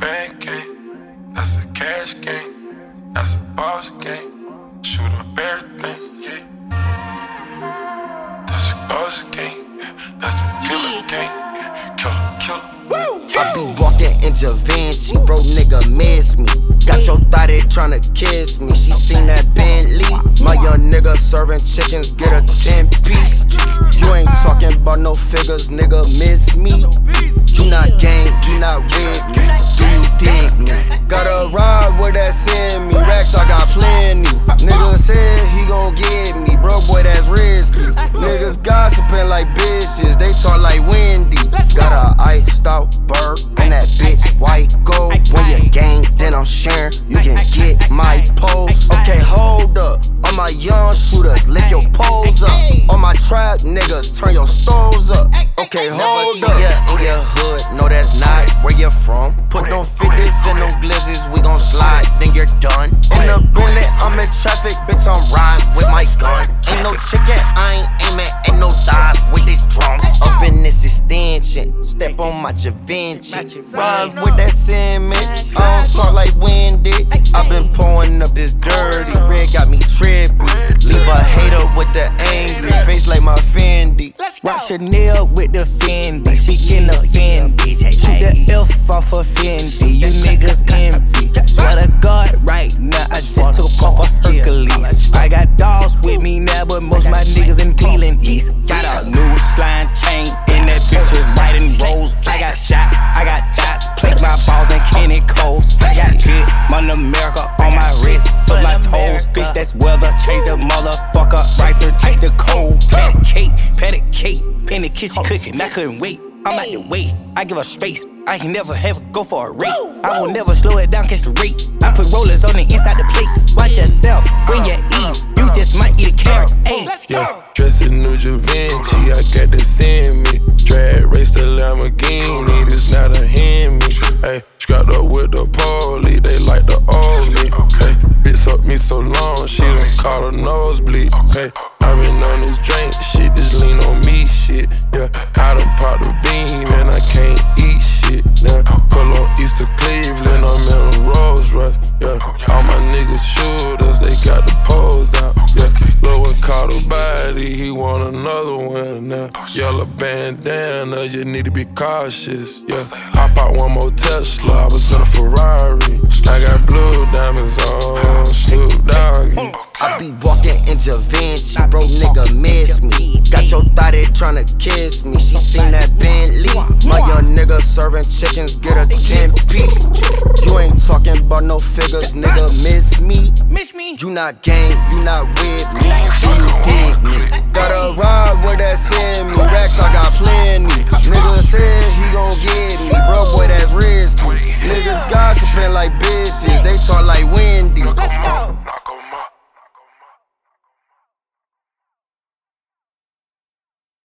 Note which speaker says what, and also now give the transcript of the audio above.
Speaker 1: bank game, that's a cash game, that's a boss game. Shoot up everything, yeah. That's a boss game, that's a killer game, killer.
Speaker 2: I be walking in Givenchy, bro nigga miss me. Got your thotty tryna kiss me. She seen that Bentley. My young nigga serving chickens, get a 10-piece. You ain't talking about no figures, nigga miss me. You not gang, you not with me. Do you dig me? Gotta ride with that send me. Racks I got plenty. Nigga said he gon' get me. Broke boy that's risky. Niggas gossiping like bitches. They talk like Wendy. Got a iced out bird and that bitch white gold. When you gang, then I'm sharing. You can get my pose. Okay, hold up. All my young shooters, lift your poles up. All my trap niggas, turn your stoves up. Okay, hold up. Yeah, in your hood, no that's not where you're from. Put them 50s in them glizzies, we gon' slide, then you're done. In the Bentley, I'm in traffic, bitch, I'm riding with my gun. Ain't no chicken, I ain't aiming, ain't no thighs with this drum. Up in this extension, step on my Givenchy. Ride with that cement, I don't talk like Wendy. I been pouring up this dirty, red got me trippy. Leave a hater with the angry face like my Fendi.
Speaker 3: Rock Chanel with the Fendi, speaking of Fendi. Shoot the F off of Fendi, you niggas envy. Swear to God, right now I just took off a Hercules. I got dogs with me now, but most my niggas in Cleveland East. Got a new slime chain, and that bitch was riding rolls. I got shots, I got dots, place my balls in Kenny Coles. I got hit, Mother America on my wrist, took my toes. Bitch, that's weather, change the motherfucker, rifle, change the code. Patty cake, in the kitchen cooking, I couldn't wait. I'm out the way, I give her space. I ain't never have go for a rate. I will never slow it down, catch the rate. I put rollers on the inside the plates. Watch yourself when you eat, you just might eat a carrot. Hey,
Speaker 1: yeah, dressed in new Givenchy, I got that send me. Drag race the Lamborghini, this not a Hemi. Hey, strapped up with the police, they like to own me. Hey, bitch sucked me so long, she done caught a nosebleed. Hey, I been on this drink, shit, just lean on me, shit. Yeah, I done popped the beam and I can't eat shit. Now, pull on East to Cleveland, I'm in a Rolls Royce. Yeah, all my niggas shooters, they got the pose out. Yeah, Lil' one caught a body, he want another one now. Yellow bandana, you need to be cautious. Yeah, I popped one more Tesla, I was in a Ferrari. I got blue diamonds on, Snoop Doggy.
Speaker 2: I be walking in Givenchy, bro nigga miss me. Got your thotty tryna kiss me. She seen that Bentley. My young nigga serving chickens, get a 10-piece. You ain't talking about no figures, nigga miss me. You not gang, you not with me. Do you dig me? Gotta ride with that send me. Racks I got plenty.